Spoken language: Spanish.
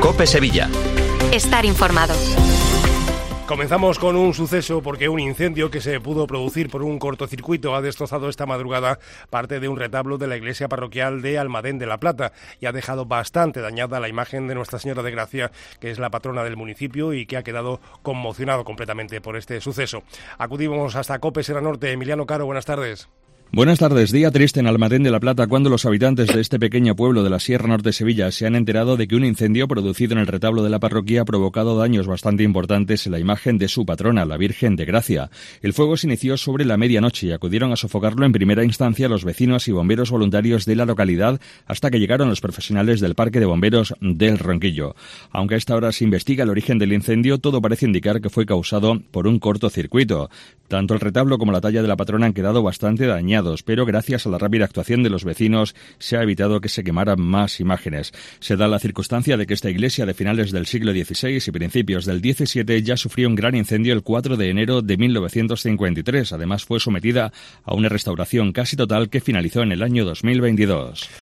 COPE Sevilla. Estar informado. Comenzamos con un suceso porque un incendio que se pudo producir por un cortocircuito ha destrozado esta madrugada parte de un retablo de la iglesia parroquial de Almadén de la Plata y ha dejado bastante dañada la imagen de Nuestra Señora de Gracia, que es la patrona del municipio y que ha quedado conmocionado completamente por este suceso. Acudimos hasta COPE Sierra Norte. Emiliano Caro, buenas tardes. Buenas tardes. Día triste en Almadén de la Plata cuando los habitantes de este pequeño pueblo de la Sierra Norte de Sevilla se han enterado de que un incendio producido en el retablo de la parroquia ha provocado daños bastante importantes en la imagen de su patrona, la Virgen de Gracia. El fuego se inició sobre la medianoche y acudieron a sofocarlo en primera instancia los vecinos y bomberos voluntarios de la localidad hasta que llegaron los profesionales del Parque de Bomberos del Ronquillo. Aunque a esta hora se investiga el origen del incendio, todo parece indicar que fue causado por un cortocircuito. Tanto el retablo como la talla de la patrona han quedado bastante dañados, pero gracias a la rápida actuación de los vecinos se ha evitado que se quemaran más imágenes. Se da la circunstancia de que esta iglesia de finales del siglo XVI y principios del XVII ya sufrió un gran incendio el 4 de enero de 1953. Además fue sometida a una restauración casi total que finalizó en el año 2022.